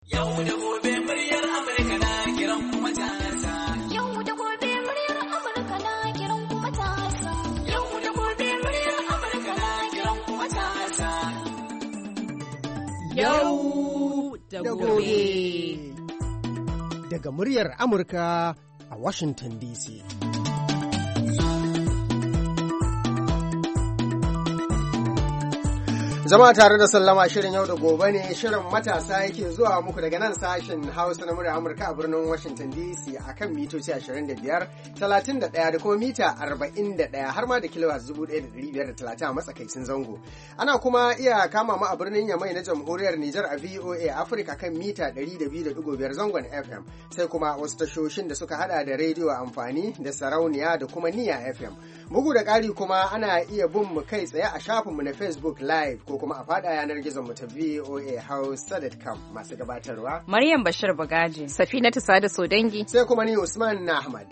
Yau da gobe muryar Amurka na kiran kuma matasa. Yau da gobe muryar Amurka na kiran kuma matasa. Yau da gobe muryar Amurka na kiran kuma matasa. Yau da gobe. Daga muryar Amurka a Washington DC. Zama tare da sallama shirin yau da gobe ne shirin matasa yake zuwa muku daga nan sashen Hausa na muryar Amurka a birnin Washington DC akan mitoci 25, 31 da kuma mita 41 har ma da kilowatt 1530 a matsakaicin zango. Ana kuma iya kama mu a birnin Yamai na Jamhuriyar Nijar a VOA Africa kan mita 102.5 zangon FM, sai kuma wasu tashoshin da suka hada da rediyo amfani da sarauniya da kuma niya FM. Bugu da ƙari kuma ana iya bin mu kai tsaye a shafinmu na Facebook Live ko kuma a fada yanar gizon mu ta voahausa.com. Masu gabatarwa Maryam Bashir Bagaji, Safinatu Sada Sodangi, sai kuma ni Usman Ahmad.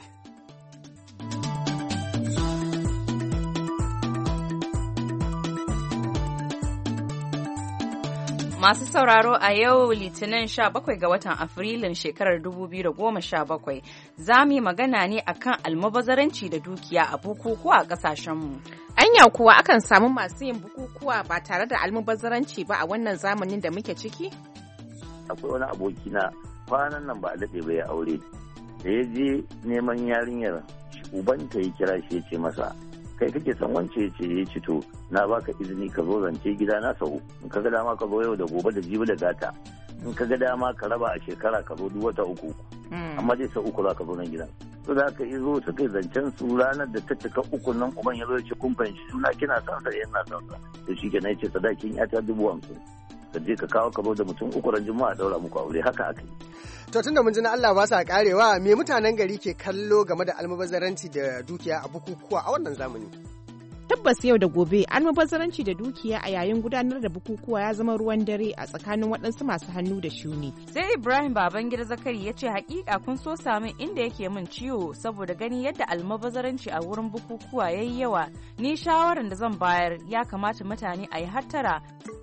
Masu sauraro, a yau Litinin 17 ga watan Afrilun shekarar 2017 za mu yi magana ne akan almubazaranci da dukiya a bukukuwa a ƙasashenmu. Anya kuwa akan samu masu yin bukukuwa ba tare da almubazaranci ba a wannan zamanin da muke ciki? Akwai wani abokina kwanan nan ba a daɗe ba ya aure, da ya je neman yarinyar ubanta ya kira shi ya ce masa, kai kake son wance ce ya ci to na baka izini ka zo zance gida na sau, in ka ga dama ka zo yau da gobe da jibi da gata, in ka ga dama ka raba a shekara ka zo duk wata uku, amma dai sau uku za ka zo nan gidan. To da aka zo suka yi zancen su ranar da ta cika uku nan uban ya zo ya ce kun fahimci suna kina son sa yana son sa, to shi kenan ya ce sadakin ya ta 50,000 ka je ka kawo ka zo da mutum uku ran juma'a daura muku aure, haka aka yi. To tunda mun ji na Allah ba sa karewa, me mutanen gari ke kallo game da almubazzaranci da dukiya a bukukuwa a wannan zamani? Tabbas yau da gobe almubazzaranci da dukiya a yayin gudanar da bukukuwa ya zama ruwan dare a tsakanin waɗansu masu hannu da shuni. Sai Ibrahim Babangida Zakari ya ce hakika kun so samun inda yake min ciwo saboda gani yadda almubazzaranci a wurin bukukuwa yayi yawa. Ni shawaran da zan bayar ya kamata mutane a yi hattara.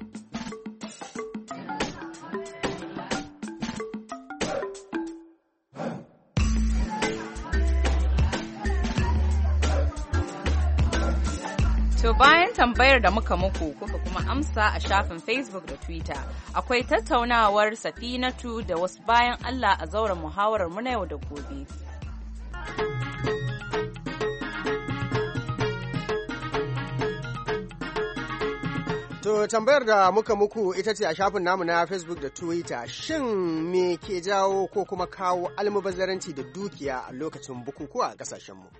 To bayan tambayar da muka muku kuka kuma amsa a shafin Facebook da Twitter, akwai tattaunawar Safinatu da wasu bayan Allah a zauren muhawarar mu na yau da gobe. To tambayar da muka muku ita ce a shafin namu na Facebook da Twitter, shin me ke jawo ko kuma kawo almubazzaranci da dukiya a lokacin bukukuwa a ƙasashenmu?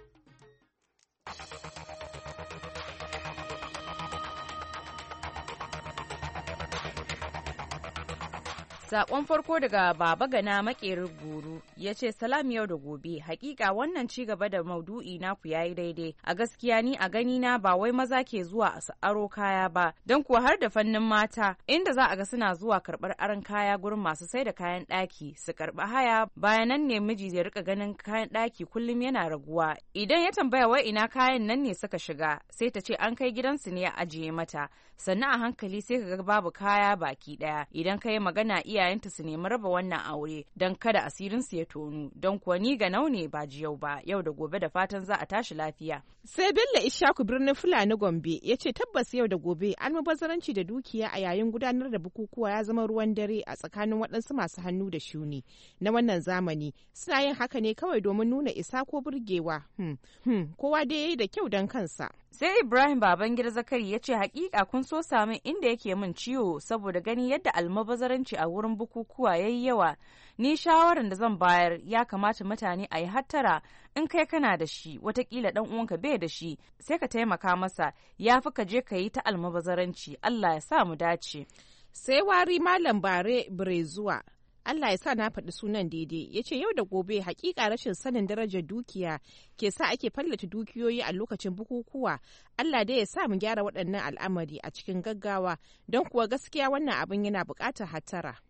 Sakon farko daga Baba Gana Makerin Guru ya ce salam yau da gobe, hakika wannan ci gaba da maudu'i naku yayi daidai. A gaskiya ni a gani na ba wai maza ke zuwa a aro kaya ba, don kuwa har da fannin mata inda za a ga suna zuwa karɓar aron kaya gurin masu sai da kayan ɗaki su karɓi haya, bayan nan ne miji zai rika ganin kayan ɗaki kullum yana raguwa. Idan ya tambaya wai ina kayan nan ne suka shiga, sai ta ce an kai gidansu ne ya ajiye mata. Sannan a hankali sai ka ga babu kaya baki ɗaya. Idan ka yi magana iyayenta su nemi raba wannan aure don kada asirinsu ya tonu, don kuwa ni ga naune ba jiyau ba. Yau da gobe da fatan za a tashi lafiya. Sai Bello Ishaku birnin Fulani Gombe ya ce tabbas yau da gobe almubazzaranci da dukiya a yayin gudanar da bukukuwa ya zama ruwan dare a tsakanin waɗansu masu hannu da shuni na wannan zamani. Suna yin haka ne kawai domin nuna isa ko burgewa. Kowa dai yayi da kyau don kansa. Sai Ibrahim Babangida Zakari ya ce hakika kun so samun inda yake min ciwo saboda gani yadda almubazaranci a wurin bukukuwa yayi yawa. Ni shawaran da zan bayar ya kamata mutane a yi hattara, in kai kana da shi watakila dan uwanka bai da shi, sai ka taimaka masa, ya fi ka je ka yi ta almubazaranci. Allah ya sa mu dace. Sai Wari Malam Bare Brezuwa, Allah ya sa na faɗi sunan daidai, ya ce yau da gobe hakika rashin sanin darajar dukiya ke sa ake fallata dukiyoyi a lokacin bukukuwa. Allah dai ya sa mu gyara waɗannan al'amari a cikin gaggawa, don kuwa gaskiya wannan abin yana buƙatar hattara.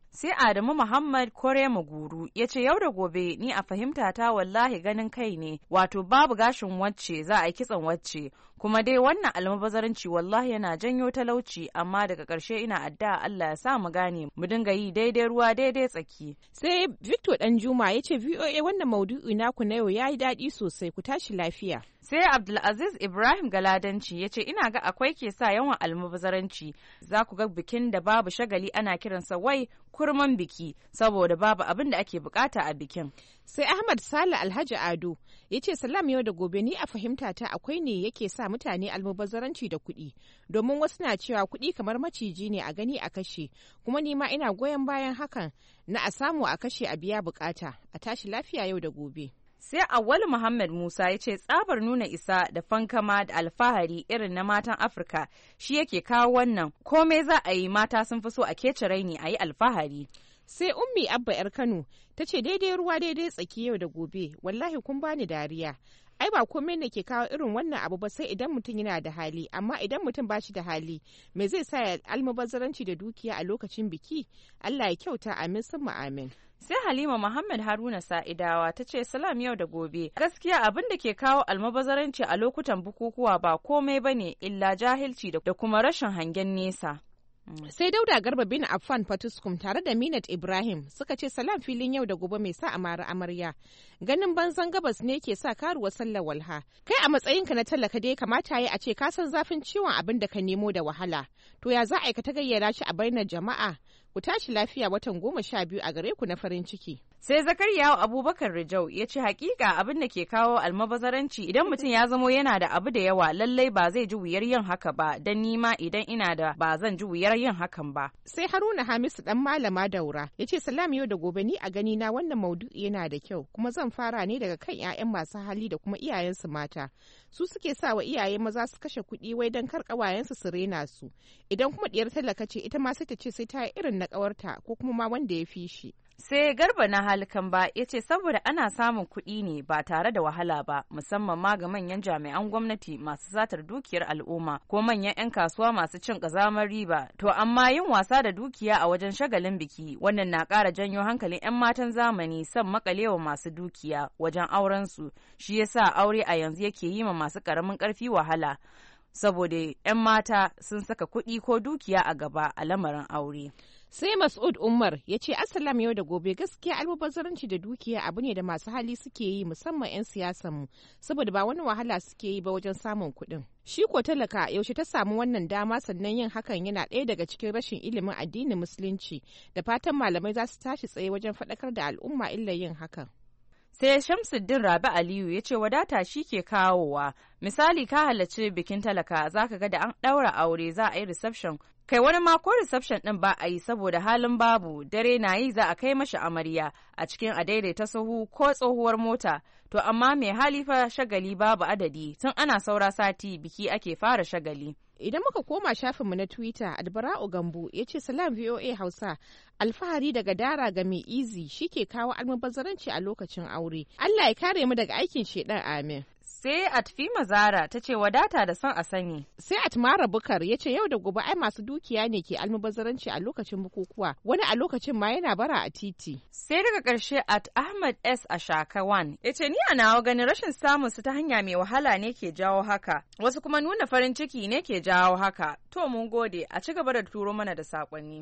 Sai Adamu Muhammad Kore Maguru ya ce yau da gobe ni a fahimta ta wallahi ganin kai ne, wato babu gashin wacce za a yi kitson wacce, kuma dai wannan almubazaranci wallahi yana janyo talauci, amma daga ƙarshe ina addu'a Allah ya sa mu gane mu dinga yi daidai ruwa daidai tsaki. Sai Victor Danjuma ya ce VOA wannan maudu'i naku na yau yayi daɗi sosai, ku tashi lafiya. Sai Abdulaziz Ibrahim Galadanci ya ce ina ga akwai ke sa yawan almubazaranci, za ku ga bikin da babu shagali ana kiransa wai kurman biki saboda babu abin da ake bukata a bikin. Sai Ahmad Sale Alhaji Ado ya ce salam yau da gobe ni a fahimta ta akwai ne yake sa mutane almubazaranci da kuɗi, domin wasu na cewa kuɗi kamar maciji ne a gani a kashe, kuma ni ma ina goyon bayan hakan na a samu a kashe a biya bukata. A tashi lafiya yau da gobe. Sai Awwal Muhammad Musa ya ce tsabar nuna isa da fankama da alfahari irin na matan Afirka shi yake kawo wannan, komai za a yi mata sun fi so a kece raini a yi alfahari. Sai Ummi Abba 'yar Kano ta ce daidai ruwa daidai tsaki yau da gobe, wallahi kun bani dariya. Ai ba komai ne ke kawo irin wannan abu ba sai idan mutum yana da hali, amma idan mutum ba shi da hali me zai sa ya almubazzaranci da dukiya a lokacin biki? Allah ya kyauta, amin summa amin. Sai Halima Muhammad Haruna Sa'idawa ta ce salam yau da gobe. Gaskiya abin da ke kawo almubazaranci a lokutan bukukuwa ba komai bane illa jahilci da kuma rashin hangen nesa. Sai Dauda Garba bin Affan Fatuskum tare da Minat Ibrahim suka ce salam filin yau da gobe mai sa amara amarya. Ganin banzan gabas ne ke sa karuwa sallar walha. Kai a matsayinka na talaka dai kamata yi a ce ka san zafin ciwon abin da ka nemo da wahala. To ya za a ka ta gayyara shi a bainar jama'a? Ku tashi lafiya watan 12 a gare ku na farin ciki. Sai Zakariya Abubakar Rijau ya ce hakika abin da ke kawo almabazaranci idan mutum ya zamo yana da abu da yawa lallai ba zai ji wuyar yin haka ba, dan nima idan ina da ba zan ji wuyar yin hakan ba. Sai Haruna Hamisu dan Malama Daura ya ce salam yau da gobe ni a gani na wannan maudu'i yana da kyau, kuma zan fara ne daga kan 'ya'yan masu hali da kuma iyayensu mata. Su suke sa wa iyaye maza su kashe kuɗi wai don kar ƙawayensu su rena su. Idan kuma ɗiyar talaka ce ita ma sai ta ce sai ta yi irin na ƙawarta ko kuma ma wanda ya fi shi. Sai Garba na Halikan ba ya ce saboda ana samun kuɗi ne ba tare da wahala ba, musamman ma ga manyan jami'an gwamnati masu satar dukiyar al'umma ko manyan 'yan kasuwa masu cin ƙazamar riba. To amma yin wasa da dukiya a wajen shagalin biki wannan na ƙara janyo hankalin 'yan matan zamani son makalewa masu dukiya wajen aurensu, shi yasa aure a yanzu yake yi ma masu ƙaramin ƙarfi wahala. Saboda 'yan mata sun saka kuɗi ko dukiya a gaba a lamarin aure. Sai Mas'ud Umar ya ce Assalam yau da gobe gaskiya almubazzaranci da dukiya abu ne da masu hali suke yi musamman 'yan siyasanmu saboda ba wani wahala suke yi ba wajen samun kuɗin. Shi ko talaka yaushe ta samu wannan dama, sannan yin hakan yana ɗaya daga cikin rashin ilimin addinin musulunci, da fatan malamai za su tashi tsaye wajen faɗakar da al'umma illar yin hakan. Sai Shamsuddin Rabi Aliyu ya ce wadata shi ke kawowa. Misali ka halarci bikin talaka za ka ga da an ɗaura aure za a yi reception. Kai wani ma ko reception ɗin ba a yi saboda halin babu, dare na yi za a kai mashi amarya a cikin adaidaita sahu ko tsohuwar mota. To amma mai hali fa shagali babu adadi, tun ana saura sati biki ake fara shagali. Idan muka koma shafinmu na Twitter, Adbara'u Gambo ya ce salam VOA Hausa, alfahari daga dara ga mai izi shi ke kawo almubazzaranci a lokacin aure. Allah ya kare mu daga aikin shedan, amin. Sai Atfima Zara ta ce wadata da son a sani. Sai Atmara Bukar ya ce yau da gobe ai masu dukiya ne ke almubazzaranci a lokacin bukukuwa, wani a lokacin ma yana bara a titi. Sai daga ƙarshe at Ahmad S Ashakawan ya ce ni a nawa ganin rashin samun su ta hanya mai wahala ne ke jawo haka, wasu kuma nuna farin ciki ne ke jawo haka. To mun gode, a ci gaba da turo mana da saƙonni.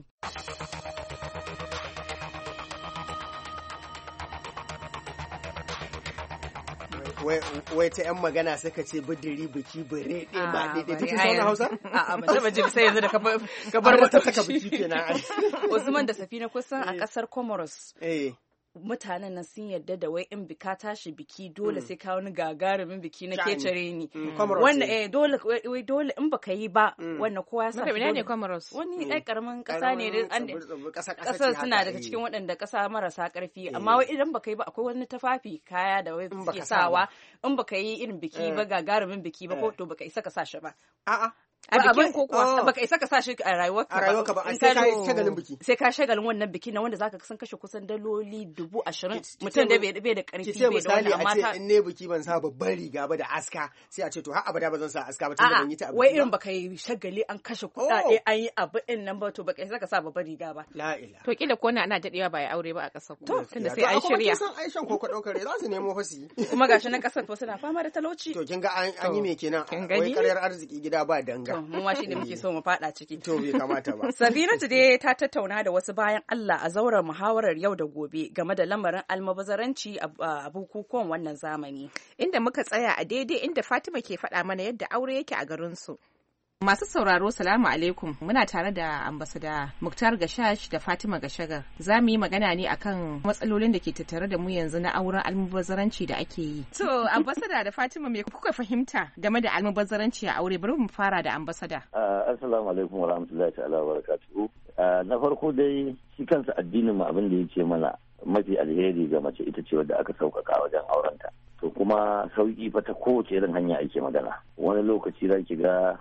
wai ta yan magana sai ka ce bidiri biki bare ɗaya ba ɗaya take sauran Hausa? A'a ban taba jin sai yanzu da ka bar wata saka biki kenan. Usman da Safina kusan a kasar Comoros. Mutanen nan sun yarda da wai in bika tashi biki dole sai ka wani gagarumin biki na kecere ni. Wanda dole in baka yi ba wannan kowa ya san. Ina ne Comoros? Wani ɗan karamin ƙasa ne ƙasar suna daga cikin waɗanda ƙasa marasa ƙarfi, amma wai idan baka yi ba akwai wani tufafi kaya da wai suke sawa in baka yi irin biki ba gagarumin biki ba ko to baka isa ka sa shi ba. A'a a bikin ko kuwa baka isa ka sa shi a rayuwarka ba sai ka shagalin biki sai ka shagalin wannan biki na wanda zaka san kashe kusan daloli 20,000 mutum da bai da karfi bai da wannan amma ta in ne biki ban sa babban riga ba da aska sai a ce to har abada ba zan sa aska ba tunda ban yi ta abu wai irin baka yi shagali an kashe kuɗaɗe an yi abu din nan ba to baka isa ka sa babban riga ba la ila to kila ko ana dadewa ba ya aure ba a ƙasar ku tunda sai an shirya san Aishan ko daukar za su nemo fasi kuma gashi nan ƙasar to suna fama da talauci to kin ga an yi me kenan wai ƙaryar arziki gida ba danga mu ma shi ne muke so mu fada ciki to bai kamata ba Sabinatu dai ta tattauna da wasu bayan Allah a zauren muhawarar yau da gobe game da lamarin almabazaranci a bukukuwan wannan zamani inda muka tsaya a daidai inda Fatima ke faɗa mana yadda aure yake a garin su. Masu sauraro salamu alaikum muna tare da ambasada Muktar Gashash da Fatima Gashagar za mu yi magana ne akan matsalolin da ke tattare da mu yanzu na auren almubazzaranci da ake yi. To ambasada da Fatima me kuka fahimta game da almubazzaranci a aure bari mu fara da ambasada. Assalamu alaikum wa rahmatullahi ta'ala wa barakatuhu. Na farko dai shi kansa addinin mu abin da yake mana mafi alheri ga mace ita ce wadda aka sauƙaƙa wajen aurenta. To kuma sauƙi fa ta kowace irin hanya ake magana. Wani lokaci za ki ga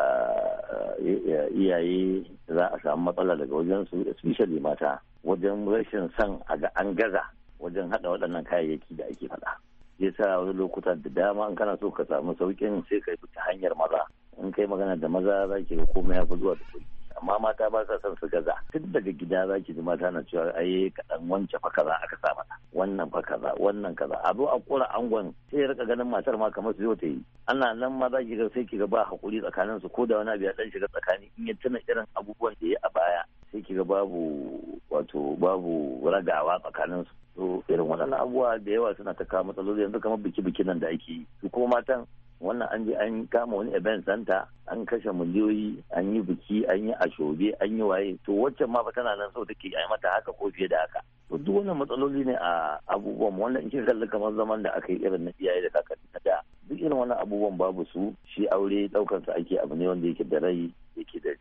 iyaye za a samu matsala daga wajen su especially mata wajen rashin son a ga an gaza wajen hada waɗannan kayayyaki da ake faɗa. Ya sa wani lokuta da dama in kana so ka samu sauƙin sai ka bi ta hanyar maza in kai magana da maza za ki ga komai ya fi zuwa da sauƙi amma mata ba sa son su gaza tun daga gida za ki ji mata na cewa ai kaɗan wance fa kaza aka sa mata wannan fa kaza wannan kaza a zo a kora angon sai ya rika ganin matar ma kamar su zo ta yi ana nan ma za ki ga sai ki ga ba hakuri tsakanin su ko da wani abu ya dan shiga tsakani in ya tuna irin abubuwan da ya a baya sai ki ga babu ragawa tsakanin su to irin waɗannan abubuwa da yawa suna ta kawo matsaloli yanzu kamar biki nan da ake yi su kuma matan wannan an je an kama wani event center an kashe miliyoyi an yi biki an yi ashobe an yi waye to waccan ma fa tana nan so take yi mata haka ko fiye da haka to duk wannan matsaloli ne a abubuwan wannan in kika kalli kamar zaman da aka yi irin na iyaye da kakanni na da duk irin wannan abubuwan babu su shi aure daukar sa ake abu ne wanda yake da rai yake da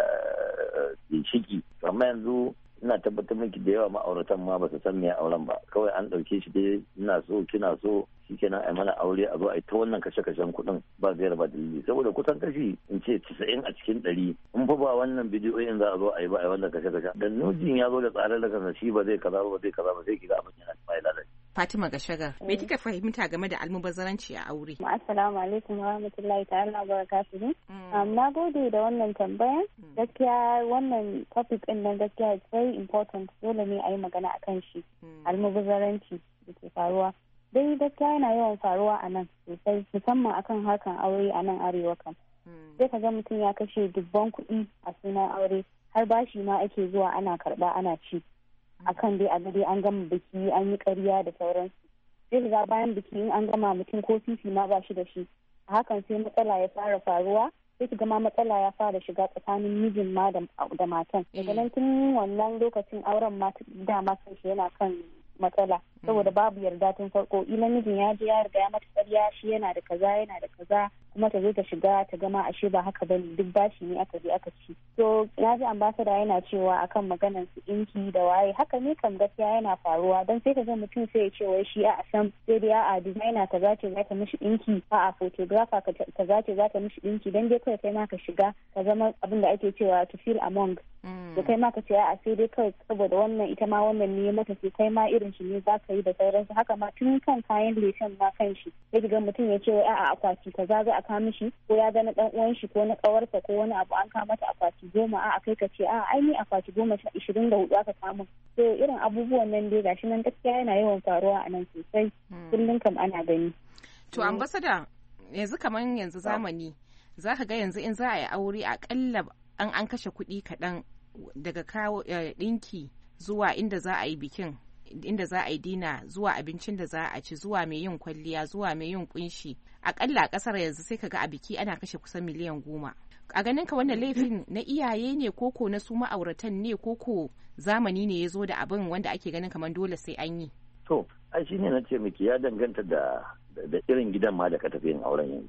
ginshiki amma yanzu ina tabbatar miki da yawa ma'auratan ma ba su san me auren ba kawai an ɗauke shi dai ina so kina so shikenan a mana aure a zo a yi ta wannan kashe-kashen kuɗin ba zai ba dalili saboda kusan kashi in ce 90 a cikin 100 in fa ba wannan bidiyoyin za a zo a yi ba a yi wannan kashe-kashen da nujin ya zo da tsarar da kansa shi ba zai kaza ba zai kaza ba sai kiga abin yana mai lalace. Fatima Gashagar me kika fahimta game da almubazzaranci a aure? Assalamu alaikum wa rahmatullahi ta'ala wa barakatuhu. Na gode da wannan tambaya. Gaskiya wannan topic din nan gaskiya it's very important dole ne a yi magana akan shi. Almubazzaranci da ke faruwa. Dai gaskiya yana yawan faruwa a nan sosai musamman akan harkan aure a nan arewa kan. Sai ka ga mutum ya kashe dubban kuɗi a sunan aure har bashi ma ake zuwa ana karɓa ana ci. Akan dai a dai an gama biki an yi ƙarya da sauransu. Sai ga bayan biki in an gama mutum ko fifi ma ba shi da shi. A hakan sai matsala ya fara faruwa sai ki gama matsala ya fara shiga tsakanin mijin ma da matan. Daga nan tun wannan lokacin auren ma dama kan shi yana kan matsala saboda babu yarda tun farko ila mijin ya je ya riga ya mata ƙarya shi yana da kaza kuma ta zo ta shiga ta gama ashe ba haka bane duk bashi ne aka je aka ci to na ji ambassador yana cewa akan maganar su inki da waye haka ne kam gaskiya yana faruwa dan sai ka ga mutum sai ya ce wai shi a san sai dai a designer ta zace za ta mishi dinki a photographer ta zace za ta mishi dinki dan dai kai ma ka shiga ka zama abin da ake cewa to feel among da kai ma ka ce a sai dai kai saboda wannan ita ma wannan ne mata sai kai ma irin shi ne za ka yi da sauransu haka ma tun kan kayan leshen ma kan shi sai ga mutum ya ce wai a'a akwati kaza za a kawo mishi ko ya ga na dan uwan shi ko na kawarsa ko wani abu an kawo mata akwati 10 a'a kai ka ce a'a ai ni akwati 24 aka samu to irin abubuwan nan dai gashi nan gaskiya yana yawan faruwa a nan sosai kullum kam ana gani to ambassador yanzu kaman yanzu zamani za ka ga yanzu in za a yi aure akalla an kashe kuɗi kaɗan daga kawo ɗinki zuwa inda za a yi bikin inda za a yi dina zuwa abincin da za a ci zuwa mai yin kwalliya zuwa mai yin kunshi akalla a kasar yanzu sai kaga a biki ana kashe kusan miliyan 10 a ganin ka wannan laifin na iyaye ne koko na su ma'auratan ne koko zamani ne ya zo da abin wanda ake ganin kamar dole sai an yi to ai shine na ce miki ya danganta da irin gidan ma da ka tafi yin auren yanzu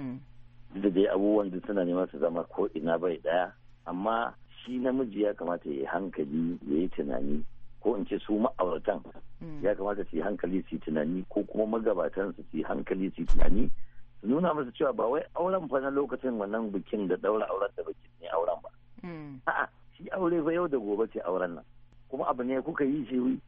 da dai abubuwan da suna neman su zama ko ina bai daya amma shi namiji ya kamata ya yi hankali ya yi tunani ko in ce su ma'auratan ya kamata su yi hankali su yi tunani ko kuma magabatan su yi hankali su yi tunani su nuna musu cewa ba wai auren fa na lokacin wannan bikin da daura auren da bikin ne auren ba. A'a shi aure fa yau da gobe ce auren nan, kuma abu ne kuka yi shi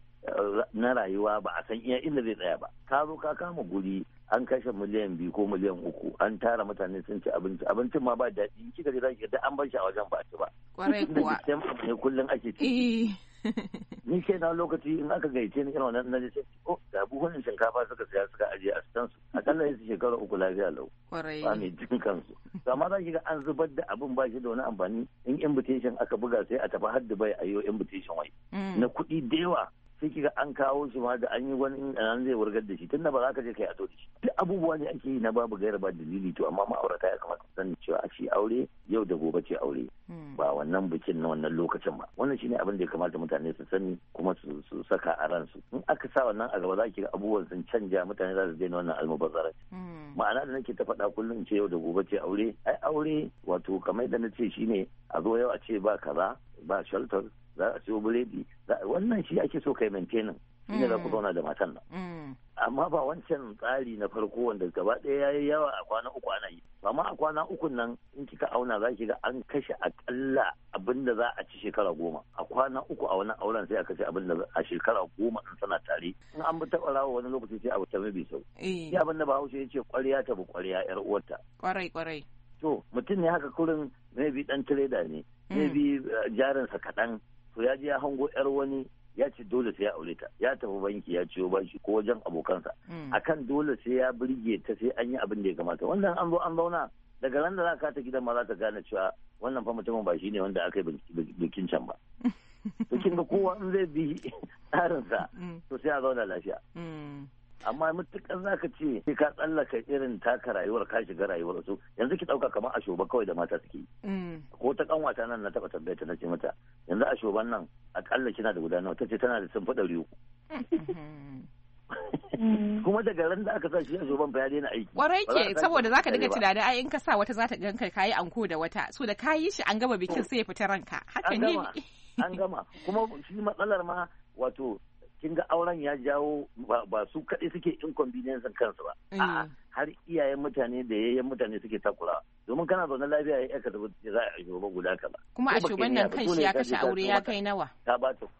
na rayuwa ba a san iya inda zai tsaya ba. Ka zo ka kama guri an kashe miliyan 2 ko miliyan 3 an tara mutane sun ci abinci, abincin ma ba daɗi, kika je zaki ga an bar shi a wajen ba ci ba. Kwarai kuwa. Sai abu ne kullum ake ci. Ni ke na lokaci in aka gaice ni irin wannan na ce ga buhunan shinkafa suka siya suka ajiye a sitan su akalla yasu shekara 3 lafiya lau. Kwarai. Ba mai jin kansu. Amma za ki ga an zubar da abin ba shi da wani amfani, in invitation aka buga sai a tafi har Dubai a yi invitation wai. Na kuɗi da yawa. Sai kiga an kawo shi ma da an yi wani an zai wurgar da shi tunda ba za ka je kai ado da shi. Duk abubuwa ne ake yi na babu gaira ba dalili, to amma ma'aurata ya kamata su sani cewa shi aure yau da gobe ce aure, ba wannan bikin na wannan lokacin ba. Wannan shine abin da ya kamata mutane su sani kuma su saka a ransu. In aka sa wannan a gaba za ki ga abubuwan sun canja, mutane za su daina wannan almubazzaranci. Ma'ana da nake ta faɗa kullum ce yau da gobe ce aure, ai aure wato kamar da na ce shine a zo yau a ce ba kaza ba shelter, za a siyo biredi, wannan shi ake so kai maintainin, shi ne za ku zauna da matan nan. Amma ba wancan tsari na farko wanda gaba ɗaya ya yi yawa a kwana 3 ana yi. Amma a kwana 3 nan in kika auna za ki ga an kashe akalla abin da za a ci shekara 10. A kwana 3 a wani auren sai a kashe abin da a shekara 10 in sana tare. In an bi taɓa rawa wani lokaci sai a wuce mai sau. Shi abin da Bahaushe ya ce ƙwarya ta bi ƙwarya 'yar uwarta. Kwarai. To mutum ne haka kurin maybe ɗan tireda ne, maybe jarinsa kaɗan. To ya je ya hango 'yar wani ya ce dole sai ya aure ta, ya tafi banki ya ciyo bashi ko wajen abokansa akan dole sai ya burge ta, sai an yi abin da ya kamata. Wannan an zo an zauna daga ran da za ka ta gidan ma za ta gane cewa wannan fa mutumin ba shi ne wanda aka yi bikin can ba. To kin ga kowa in zai bi tsarinsa to sai a zauna lafiya. Amma mutukar za ka ce sai ka tsallaka irin taka rayuwar ka shiga rayuwar su, yanzu ki ɗauka kamar a shoba kawai da mata suke. Ko ta kanwata nan na taɓa tambayata na ce mata yanzu a shoban nan akalla kina da guda nawa, ta ce tana da sun fi 300. Kuma daga ran da aka sa shi a shoban fa ya daina aiki. Kwarai ke, saboda zaka dinga tunanin ai in ka sa wata za ta ganka kayi anko da wata, so da kayi shi an gama bikin sai ya fita ranka. Haka ne. An gama. Kuma shi matsalar ma wato kin ga auren ya jawo ba su kaɗai suke inconvenience kansu ba, a'a har iyayen mutane da yayyen mutane suke takura, domin kana zaune lafiya ya ka tabbata za a yi ba guda ka ba. Kuma a shuban nan kanshi ya kashe aure ya kai nawa? Ta ba ta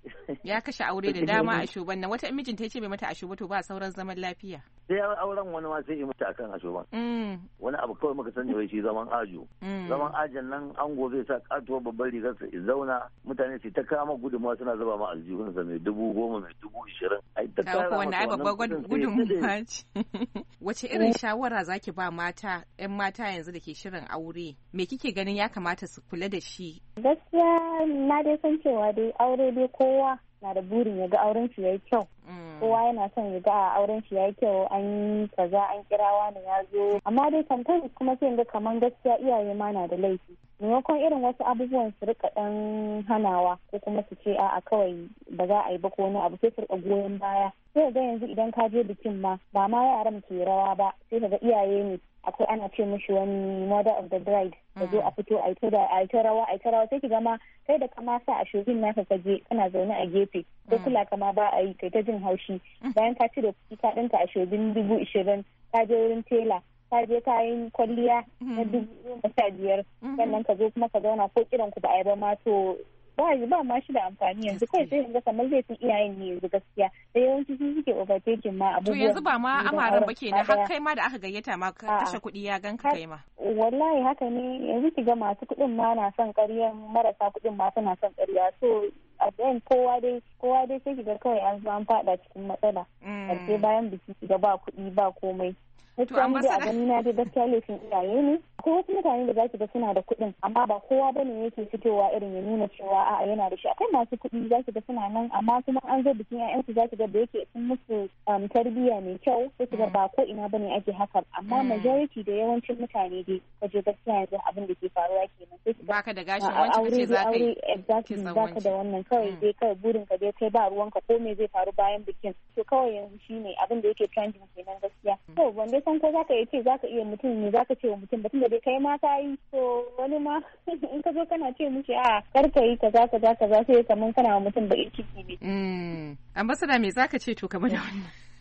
ya kashe aure da dama a shuban nan, wata mijin ta ce bai mata a shuba to ba sauran zaman lafiya. Sai auren wani ma sai ya mutu akan a shuban. Wani abu kawai muka sani wai shi zaman ajo. Zaman ajon nan ango zai sa katuwar babbar rigar sa zauna, mutane su ta kama gudunmawa suna zuba ma aljihunsa mai 10,000 mai 20,000. Ai ta kara wannan ai babbar gudunmawa ce. Wace irin shawara zaki ba mata 'yan mata yanzu da ke shirin aure? Me kike ganin ya kamata su kula da shi? Gaskiya na dai san cewa dai aure dai kowa na da burin ya ga auren shi yayi kyau. Kowa yana son ya ga auren shi yayi kyau, an yi kaza an kirawa ne ya zo. Amma dai sometimes kuma sai ga kaman gaskiya iyaye ma na da laifi. Maimakon irin wasu abubuwan su rika dan hanawa ko kuma su ce a'a kawai ba za a yi ba ko wani abu, sai su rika goyon baya. Sai ga yanzu idan ka je bikin ma ba ma yaran ke rawa ba, sai ka ga iyaye ne akwai ana ce mishi wani mother of the bride da zo a fito a ta rawa sai ki gama kai da kama sa a shugin naka ka je kana zaune a gefe ko kula kama ba a yi kai ta jin haushi bayan ka cire kuɗi ka ɗinka a shugin 20,000 ka je wurin tela ka je kayan kwalliya na 15,000 sannan ka zo kuma ka zauna ko kiran ku ba a yi ba ma to ba ma shi da amfani yanzu kawai sai ga kamar zai fi iyayen ne yanzu gaskiya da yawanci su suke overtaking ma abubuwan. To yanzu ba ma amaran ba kenan har kai ma da aka gayyata ma ka kashe kuɗi ya ganka kai ma. Wallahi haka ne, yanzu ki ga masu kuɗin ma na son ƙarya, marasa kuɗin ma suna son ƙarya, so a ɗayan kowa dai sai ki ga kawai an zo an faɗa cikin matsala. Ƙarshe bayan biki ki ga ba kuɗi ba komai. Gaskiya ni dai a gani na dai gaskiya laifin iyaye ne. Akwai wasu mutane da zaki ga suna da kuɗin amma ba kowa bane yake fitowa irin ya nuna cewa a'a yana da shi. Akwai masu kuɗi zaki ga suna nan amma kuma an zo bikin ƴaƴansu zaki ga da yake sun musu tarbiyya mai kyau sai ki ga ba ko ina bane ake haka, amma majority da yawancin mutane dai kaje gaskiya yanzu abin da ke faruwa kenan. Sai ki baka da gashin wancan kace za ka yi exactly baka da wannan kawai dai kawai burin ka dai kai ba ruwanka ko me zai faru bayan bikin. To kawai yanzu shine abin da yake trending kenan gaskiya. To wanda san ko zaka iya ce zaka iya mutum ne zaka ce wa mutum batun da dai kai ma ka yi, to wani ma in ka zo kana ce mishi a kar ka yi kaza sai kaman kana wa mutum baƙin ciki ne. Ambassador me zaka ce to kamar da wannan?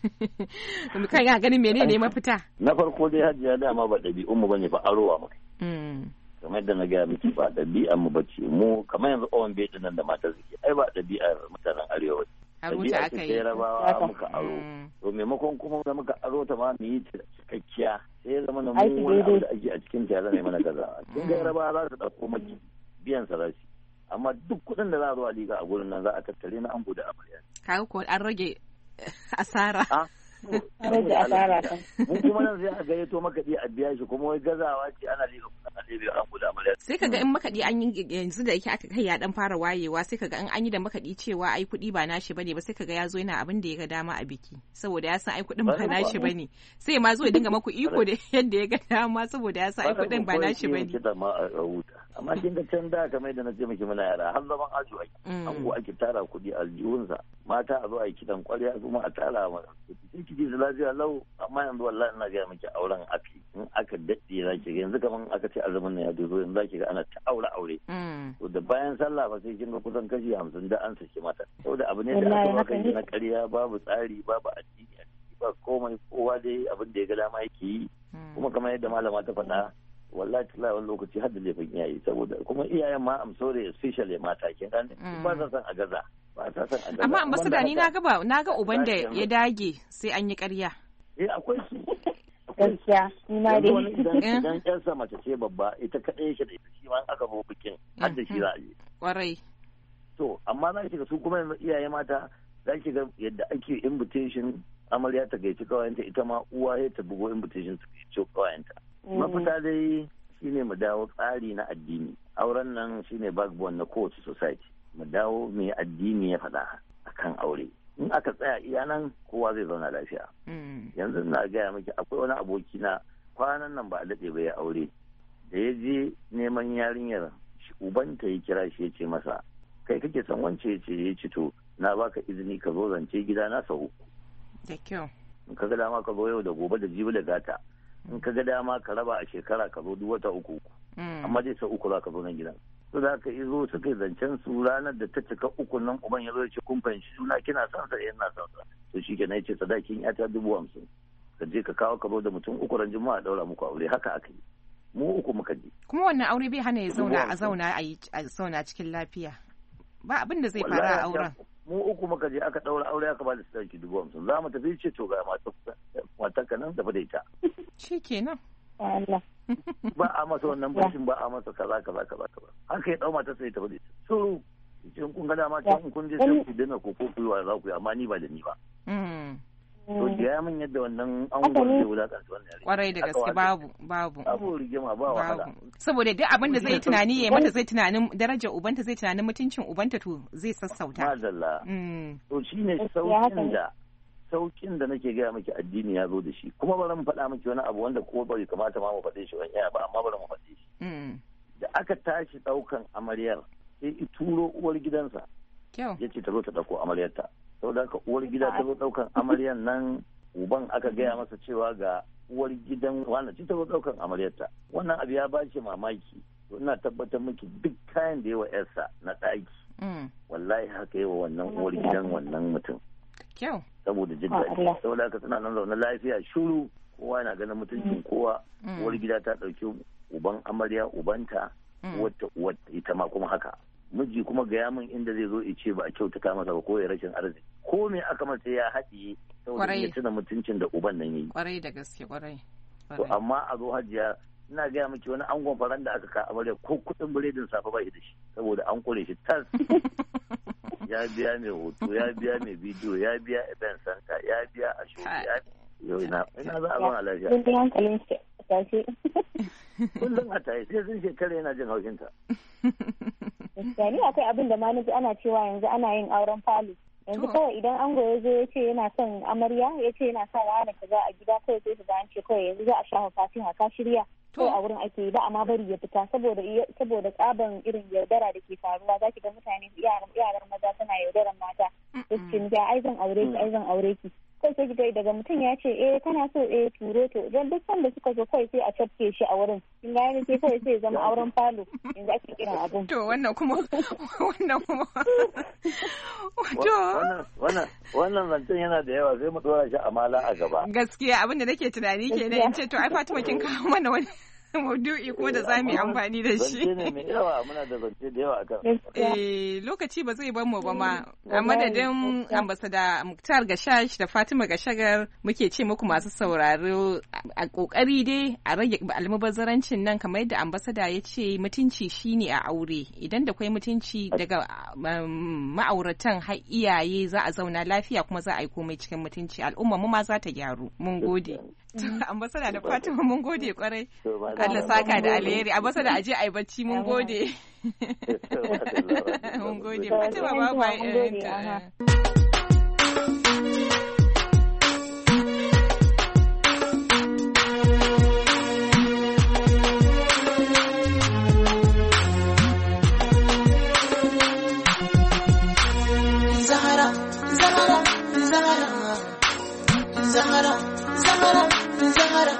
Kai ga ganin menene mafita? Na farko dai Hajiya dama ba ɗabi'un mu bane ba arowa mu. Kamar yadda na gaya miki ba ɗabi'an mu bace mu kamar yanzu owan bai nan da mata suke ai ba ɗabi'ar mutanen arewa. Ɗabi'a ce ta Yarabawa muka aro. To maimakon kuma da muka aro ta ma mu yi ta cikakkiya sai ya zama na mu wani abu da ake a cikin ta zama mana gaza. Kin ga Yarabawa za su ɗauko maki biyan sarasi. Amma duk kuɗin da za a zo a liga a gurin nan za a tattare na an bude amarya. Kaga ko an rage asara. Rage asara kan. Mun kuma nan sai a gayyato makaɗi a biya shi kuma wai gazawa ce ana liga kuɗin a liga an bude amarya. Sai kaga in makaɗi an yi yanzu da yake aka kai ya dan fara wayewa sai kaga in an yi da makaɗi cewa ai kuɗi ba nashi bane ba sai kaga ya zo yana abin da ya ga dama a biki saboda ya san ai kuɗin ba nashi bane sai ma zo ya dinga maku iko da yadda ya ga dama saboda ya san ai kuɗin ba nashi bane. Amma kin ga can da kamar yadda na ce miki muna yara har zaman ajo ake an ko ake tara kuɗi a aljihunsa mata a zo a yi kidan kwarya kuma a tara ma sai ki ji lafiya lau amma yanzu wallahi ina ga miki auren afi in aka daɗe za ki ga yanzu kaman aka ce azumin nan ya dozo yanzu za ki ga ana ta aure to da bayan sallah ba sai kin ga kusan kashi 50 da an saki mata saboda abu ne da aka maka na ƙarya babu tsari babu addini ba komai kowa dai abin da ya ga dama yake yi kuma kamar yadda malama ta faɗa wallahi tallahi wani lokaci har da laifin iyaye saboda kuma iyayen ma am sorry especially mata kin gane ba sa san a gaza ba sa san a gaza amma ambassador ni na ga uban da ya dage sai an yi ƙarya akwai su gaskiya ni ma dai idan ƴarsa mace ce babba ita kadai shi da ita shi ma aka zo bikin har da shi za a yi kwarai to amma za ki ga su kuma iyaye mata za ki ga yadda ake invitation amarya ta gaici kawayenta ita ma uwa ya ta bugo invitation ta gaici kawayenta mafita dai shine mu dawo tsari na addini auren nan shine backbone na kowace society mu dawo mai addini ya faɗa akan aure in aka tsaya iya nan kowa zai zauna lafiya yanzu na gaya miki akwai wani aboki na kwanan nan ba a daɗe ba ya aure da ya je neman yarinyar ubanta ya kira shi ya ce masa kai kake son wance ya ce to na baka izini ka zo zance gida na sau uku da kyau in ka ga dama ka zo yau da gobe da jibi da gata in ka ga dama ka raba a shekara ka zo duk wata uku amma dai sau uku za ka zo nan gidan to da aka izo suka yi zancen su ranar da ta cika uku nan uban ya zo ya ce kun fahimci suna kina son sa ina son sa to shi kenan ya ce sadakin ya ta 50,000 ka je ka kawo ka zo da mutum uku ran juma'a daura muku aure haka aka yi mu uku muka je kuma wannan aure bai hana ya zauna a zauna cikin lafiya ba abin da zai fara a auren mu uku muka je aka daura aure aka ba da sadaki 50,000 za mu tafi ce to ga matan ka nan tafi da ita shikenan ba a masa wannan bashin ba a masa kaza haka ya dau mata sai tafi da ita suru in kun ga dama can kun je sai ku dena ko ku yi wa za ku yi amma ni ba da ni ba to ya min yadda wannan an gwamnati wulakanta wannan yare kwarai da gaske babu rigima ba wahala saboda duk abin da zai tunani ya mata zai tunanin darajar ubanta zai tunanin mutuncin ubanta to zai sassauta madalla to shine saukin da nake gaya miki addini ya zo da shi kuma bari mu faɗa miki wani abu wanda ko bai kamata ma mu faɗe shi wani ba amma bari mu faɗe shi da aka tashi ɗaukan amaryar sai i turo uwar gidansa ya ce ta zo ta ɗauko amaryarta saboda haka uwar gida ta zo ɗaukan amaryar nan uban aka gaya masa cewa ga uwar gidan wannan ta zo ɗaukan amaryarta wannan abu ya bashi mamaki to ina tabbatar miki duk kayan da yawa yarsa na ɗaki wallahi haka yawa wannan uwar gidan wannan mutum kyau saboda jin daɗi saboda haka suna nan zaune lafiya shuru kowa yana ganin mutuncin kowa uwar gida ta ɗauki uban amarya ubanta wata ita ma kuma haka miji kuma gaya min inda zai zo ice ba a kyautata masa ba ko ya rashin arziki ko me aka masa ya haɗiye saboda ya tuna mutuncin da uban nan yi kwarai da gaske kwarai to amma a zo hajiya ina gaya miki wani angon faran da aka ka amarya ko kuɗin biredin safe ba da shi saboda an kure shi tas ya biya mai hoto ya biya mai bidiyo ya biya event center ya biya a show ya yau ina za a zama lafiya kullum a tayi sai sun shekara yana jin haushinta ni akwai abin da ma naji ana cewa yanzu ana yin auren falo yanzu kawai idan ango ya zo ya ce yana son amarya ya ce yana son wani kaza a gida kawai sai su an ce kawai yanzu za a sha fatiha ka shirya ko a wurin ake yi ba amma bari ya fita saboda tsaban irin yaudara da ke faruwa zaki ga mutane yaran maza suna yaudaran mata su ce ai zan aure ki ko sai ki daga mutum ya ce kana so turo to dan duk sanda suka zo kawai sai a cafke shi a wurin kin ga sai kawai sai zama auren falo yanzu ake kiran abun to wannan kuma wannan zancen yana da yawa sai mu dora shi a mala a gaba gaskiya abin da nake tunani kenan in ce to ai Fatima kin kawo mana wani maudu'i ko da za mu yi amfani da shi. Zance ne mai yawa muna da zance da yawa akan. Lokaci ba zai bar mu ba ma. A madadin ambasada Muktar Gashash da Fatima Gashagar muke ce muku masu sauraro a kokari dai a rage almubazzarancin nan kamar yadda ambasada ya ce mutunci shine a aure idan da kwai mutunci daga ma'auratan har iyaye za a zauna lafiya kuma za a yi komai cikin mutunci al'umma mu ma za ta gyaru. Mun gode. Ambasada da Fatima mun gode kwarai. Allah saka da alheri. Ambasada aje ai bacci mun gode. Mun gode. Fatima ba ba Zahara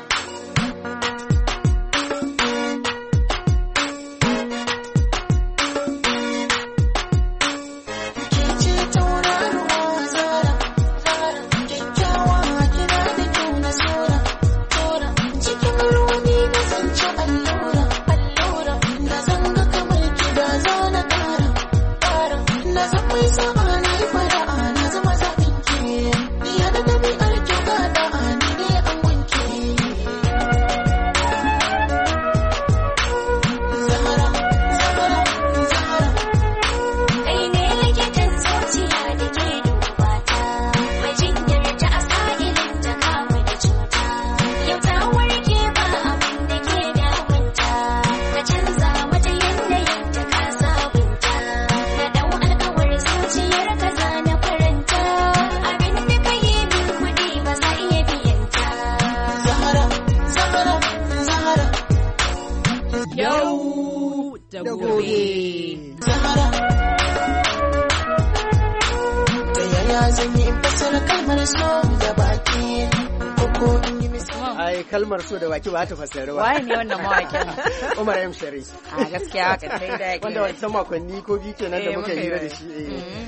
kalmar so da baki ba ta fassara ba. Waye ne wannan mawakin? Umar M. Sharif. A gaskiya haka sai da yake. Wanda wancan makonni ko biyu kenan da muka yi da shi.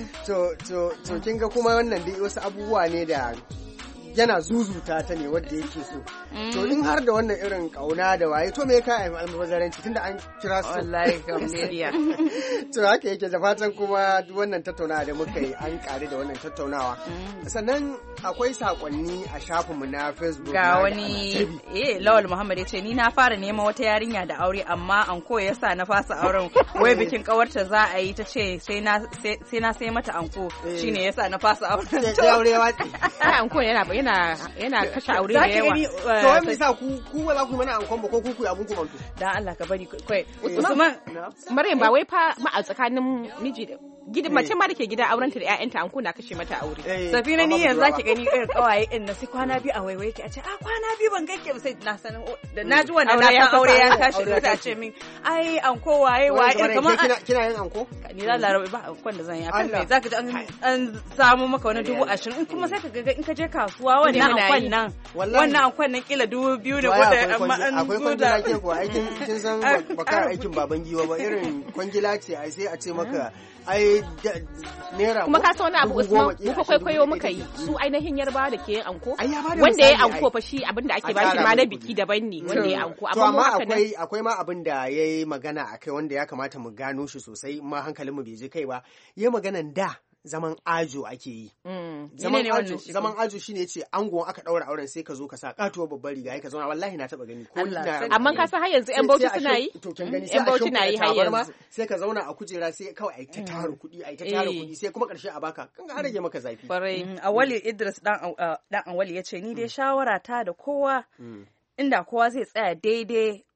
To kin ga kuma wannan dai wasu abubuwa ne da yana zuzuta ta ne wadda yake so. To in har da wannan irin kauna da waye to me ya kai almubazzaranci tunda an kira su. Wallahi gamsiriya. To haka yake da fatan kuma wannan tattaunawa da muka yi an kare da wannan tattaunawa. Sannan akwai sakonni a shafinmu na Facebook. Ga wani Lawal Muhammad ya ce ni na fara neman wata yarinya da aure amma anko ya sa na fasa auren wai bikin kawarta za a yi ta ce sai na sai mata anko shine yasa na fasa auren. Sai aure ya watsi. Anko yana kashe aure da yawa. To wai me yasa ku wala ku mana ankon ba ko ku abun ku manto? Dan Allah ka bari kai. Usman Maryam ba wai fa ma a tsakanin miji da gidan mace ma dake gida aurenta da ƴaƴanta anko na kashe mata aure. Safina ni yanzu zaki gani irin kawaye din na sai kwana biyu a waiwaye ki a ce kwana biyu ban ganke ba sai na sanin da naji wannan na san aure ya tashi ta ce min ai anko waye kamar kina yin anko? Ni za larabe ba ankon da zan yi akan me zaka ji an samu maka wani 20,000 in kuma sai ka ga in ka je kasuwa wannan ankon nan kila 2,000 da wata amma an akwai kwangila ke ko aikin kin san bakar aikin baban giwa ba irin kwangila ce ai sai a ce maka ai naira kuma ka san wani abu Usman mu fa kwaikwayo muka yi su ainihin yarbawa da ke yin anko wanda ya anko fa shi abinda ake bashi ma na biki daban ne wanda ya anko amma akwai ma abin da yayi magana akai wanda ya kamata mu gano shi sosai ma hankalin mu bai je kai ba yayi maganan da zaman ajo ake yi. Zaman ajo shine yace angon aka daura auren sai ka zo ka sa katuwa babbar riga ka zauna wallahi na taba gani ko amma ka san har yanzu yan bauchi suna yi to kin gani sai bauchi na yi har yanzu sai ka zauna a kujera sai kawai ai ta tara kuɗi sai kuma karshe a baka kan ga rage maka zafi. Awali Idris dan Awali yace ni dai shawara ta da kowa inda kowa zai tsaya daidai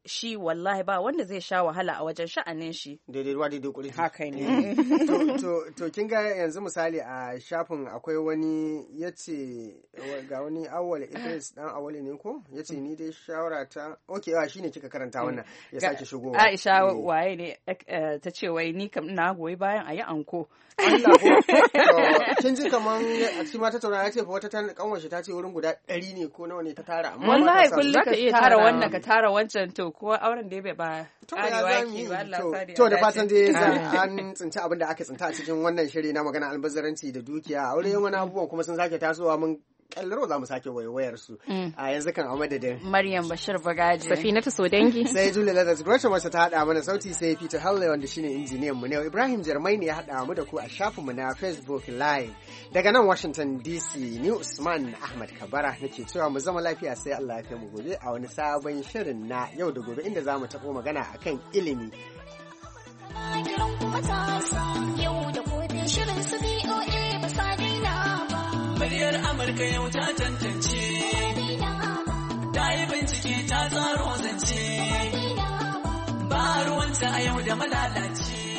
shi wallahi ba wanda zai sha wahala a wajen sha'anin shi. Daidai ruwa daidai kuri. Haka ne. To kin ga yanzu misali a shafin akwai wani yace ga wani Awwal Idris dan Awwali ne ko yace ni dai shawara ta shine kika karanta wannan ya sake shigowa. Aisha waye ne ta ce wai ni kam ina goyi bayan ayi anko. Allah ko kin ji kaman a cikin mata tauna yace fa wata kanwar shi ta ce wurin guda 100 ne ko nawa ne ta tara amma wallahi kullum ka tara wannan ka tara wancan to ko auren da bai ba to da fatan dai an tsinci abin da aka tsinta a cikin wannan shiri na magana albazaranci da dukiya aure wani abubuwan kuma sun sake tasowa mun kallaro za mu sake wayar su a yanzu kan a madadin Maryam Bashir Bagaji Safinatu Sodangi sai Julia Lazarus Gresham wacce ta hada mana sauti sai Peter Halle wanda shine injiniyan mu ne Ibrahim Jarmai ne ya hada mu da ku a shafin mu na Facebook Live daga nan Washington DC ni Usman Ahmad Kabara nake cewa mu zama lafiya sai Allah ya kai mu gobe a wani sabon shirin na yau da gobe inda zamu tabo magana akan ilimi yau da gobe shirin su BOA ba sa daina ba muryar Amurka yau ta tantance ta yi bincike ta tsaro zance ba ruwanta a yau da malalaci